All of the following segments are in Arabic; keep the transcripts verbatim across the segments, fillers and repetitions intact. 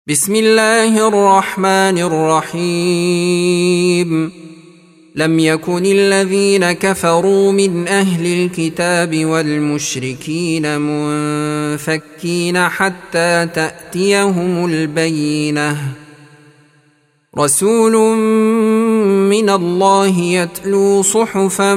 بسم الله الرحمن الرحيم. لم يكن الذين كفروا من أهل الكتاب والمشركين منفكين حتى تأتيهم البينة، رسول من الله يتلو صحفا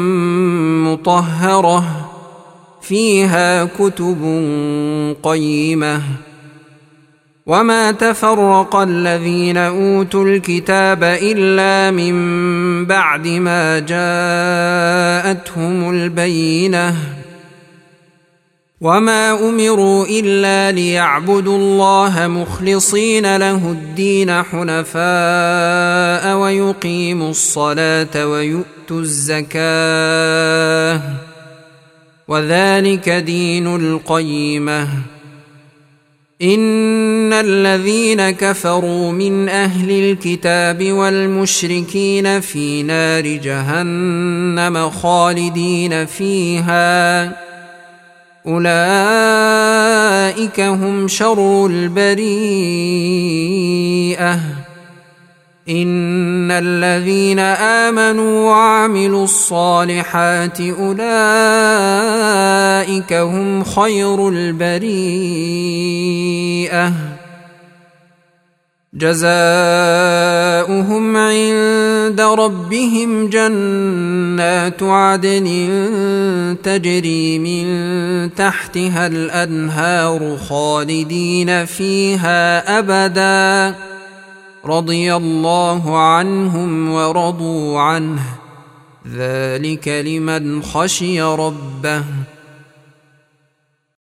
مطهرة فيها كتب قيمة. وما تفرق الذين أوتوا الكتاب إلا من بعد ما جاءتهم البينة، وما أمروا إلا ليعبدوا الله مخلصين له الدين حنفاء ويقيموا الصلاة ويؤتوا الزكاة، وذلك دين القيمة. إن الذين كفروا من أهل الكتاب والمشركين في نار جهنم خالدين فيها، أولئك هم شر البريئة. إن الذين آمنوا وعملوا الصالحات أولئك هم خير البريئة، جزاؤهم عند ربهم جنات عدن تجري من تحتها الأنهار خالدين فيها أبدا، رضي الله عنهم ورضوا عنه، ذلك لمن خشي ربه.